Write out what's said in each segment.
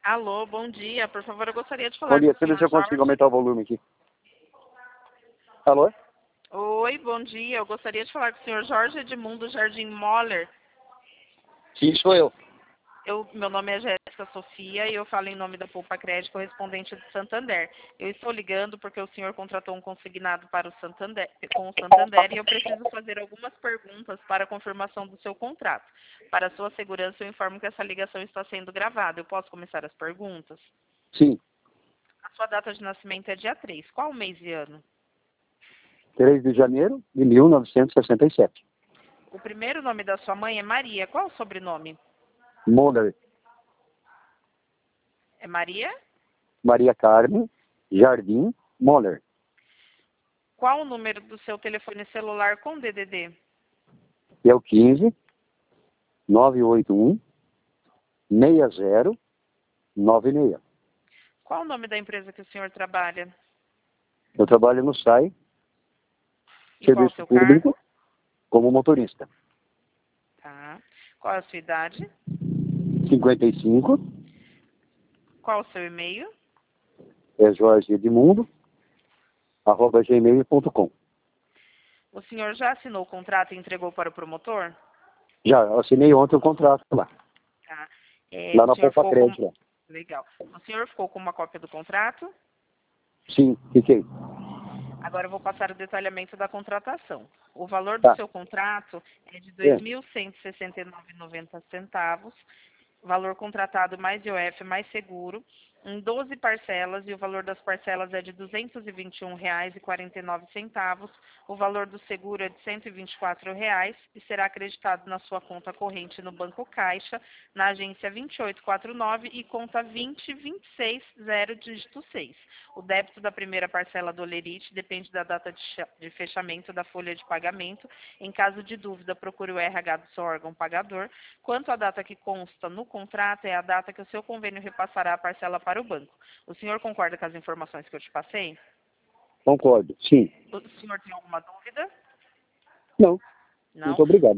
Alô, bom dia. Por favor, eu gostaria de falar Bom dia, com o deixa eu ver se senhor eu consigo Jorge. aumentar o volume aqui. Alô? Oi, bom dia. Eu gostaria de falar com o senhor Jorge Edmundo Jardim Moller. Sim, sou eu. Meu nome é Jéssica Sofia e eu falo em nome da Poupa Crédito correspondente de Santander. Eu estou ligando porque o senhor contratou um consignado para o Santander, com o Santander e eu preciso fazer algumas perguntas para a confirmação do seu contrato. Para sua segurança, eu informo que essa ligação está sendo gravada. Eu posso começar as perguntas? Sim, A sua data de nascimento é dia 3. Qual mês e ano? 3 de janeiro de 1967. O primeiro nome da sua mãe é Maria. Qual o sobrenome? Moller, É Maria? Maria Carmen, Jardim, Moller. Qual o número do seu telefone celular com DDD? É o 15 981 6096. Qual o nome da empresa que o senhor trabalha? Eu trabalho no SAI, E qual o Serviço seu Público, cargo? como motorista. Tá. Qual a sua idade? 55, Qual o seu e-mail? é Jorge Edmundo, @gmail.com. O senhor já assinou o contrato e entregou para o promotor? Já, eu assinei ontem o contrato lá. Tá. Lá O na senhor Poupa ficou com... Crédito. Lá. Legal. O senhor ficou com uma cópia do contrato? Sim, fiquei. Agora eu vou passar o detalhamento da contratação. O valor do Tá. seu contrato é de É. R$ 2.169,90, valor contratado mais IOF mais seguro, em 12 parcelas, e o valor das parcelas é de R$ 221,49. O valor do seguro é de R$ 124,00 e será acreditado na sua conta corrente no Banco Caixa, na agência 2849 e conta 20260, dígito 6. O débito da primeira parcela do Olerite depende da data de fechamento da folha de pagamento. Em caso de dúvida, procure o RH do seu órgão pagador. Quanto à data que consta no contrato, é a data que o seu convênio repassará a parcela para o banco. O senhor concorda com as informações que eu te passei? Concordo, sim. O senhor tem alguma dúvida? Não, Não? muito obrigado.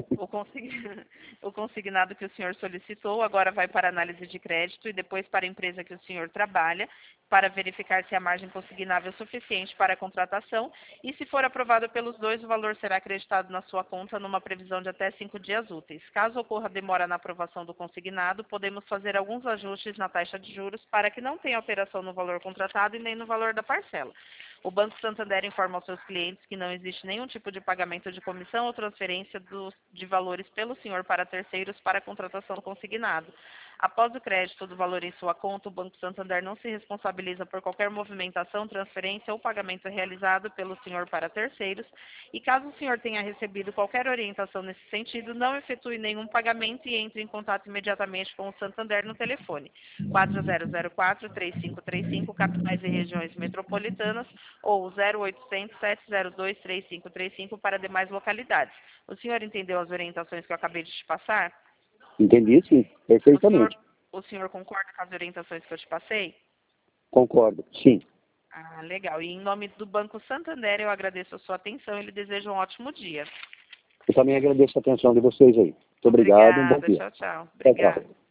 O consignado que o senhor solicitou agora vai para análise de crédito e depois para a empresa que o senhor trabalha, para verificar se a margem consignável é suficiente para a contratação, e se for aprovado pelos dois, o valor será acreditado na sua conta numa previsão de até 5 dias úteis. Caso ocorra demora na aprovação do consignado, podemos fazer alguns ajustes na taxa de juros para que não tenha alteração no valor contratado e nem no valor da parcela. O Banco Santander informa aos seus clientes que não existe nenhum tipo de pagamento de comissão ou transferência de valores pelo senhor para terceiros para a contratação do consignado. Após o crédito do valor em sua conta, o Banco Santander não se responsabiliza por qualquer movimentação, transferência ou pagamento realizado pelo senhor para terceiros, e caso o senhor tenha recebido qualquer orientação nesse sentido, não efetue nenhum pagamento e entre em contato imediatamente com o Santander no telefone 4004-3535, capitais e regiões metropolitanas, ou 0800 702 3535 para demais localidades. O senhor entendeu as orientações que eu acabei de te passar? Entendi, sim, O senhor, perfeitamente. o senhor concorda com as orientações que eu te passei? Concordo, sim. Ah, legal. E em nome do Banco Santander, eu agradeço a sua atenção e lhe desejo um ótimo dia. Eu também agradeço a atenção de vocês aí. Muito obrigado, um bom Obrigada. dia. Tchau, tchau. Tchau, tchau. Obrigada.